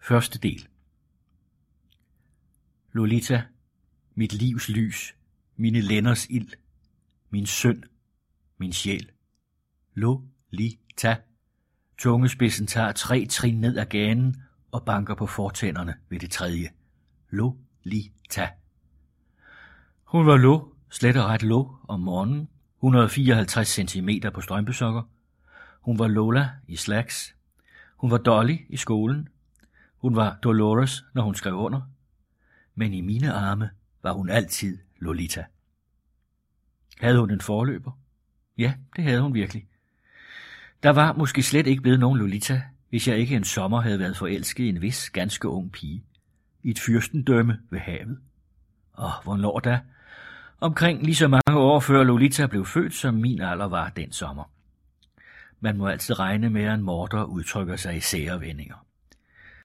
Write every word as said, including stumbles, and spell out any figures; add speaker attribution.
Speaker 1: Første del. Lolita, mit livs lys, mine lænders ild, min synd, min sjæl. Lolita. Tungespidsen tager tre trin ned ad ganen og banker på fortænderne ved det tredje. Lolita. Hun var lå, slet og ret lå om morgenen, et hundrede og fireoghalvtreds centimeter på strømpesokker. Hun var Lola i slacks. Hun var Dolly i skolen. Hun var Dolores, når hun skrev under. Men i mine arme var hun altid Lolita. Havde hun en forløber? Ja, det havde hun virkelig. Der var måske slet ikke blevet nogen Lolita, hvis jeg ikke en sommer havde været forelsket i en vis, ganske ung pige. I et fyrstendømme ved havet. Og hvornår da? Omkring lige så mange år før Lolita blev født, som min alder var den sommer. Man må altid regne med, at en morder udtrykker sig i sære vendinger.